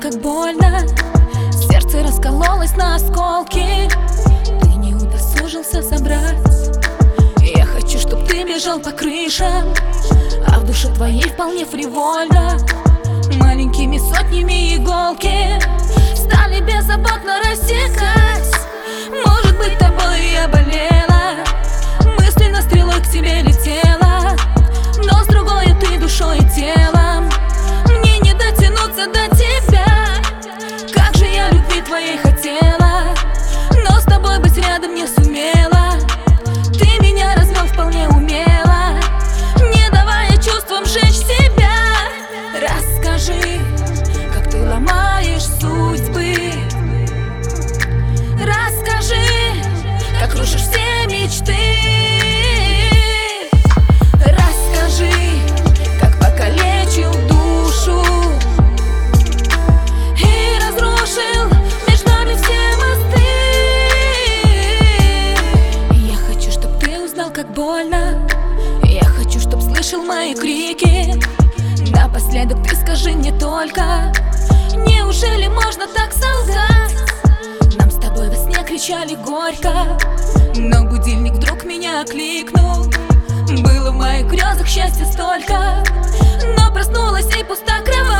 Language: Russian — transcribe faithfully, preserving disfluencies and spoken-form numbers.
как больно, сердце раскололось на осколки. Ты не удосужился собрать. Я хочу, чтоб ты бежал по крышам, а в душе твоей вполне фривольно. Маленькими сотнями иголки стали беззаботно рассекать. Может быть, тобой я болела, мысленно стрелой к тебе летела, но с другой ты душой и телом. Мне не дотянуться до тебя. Как же я любви твоей хотела, но с тобой быть рядом не сумела. Ты меня развел вполне умело, не давая чувствам сжечь себя. Расскажи, как ты ломаешь судьбы. Расскажи, как рушишь все мечты. Расскажи, как покалечил душу и разрушил между нами все мосты. Я хочу, чтоб ты узнал, как больно. Я хочу, чтоб слышал мои крики. Напоследок ты скажи мне только: неужели можно так солгать? Нам с тобой во сне кричали горько, но будильник вдруг меня окликнул. Было в моих грезах счастья столько, но проснулась и пуста кровать.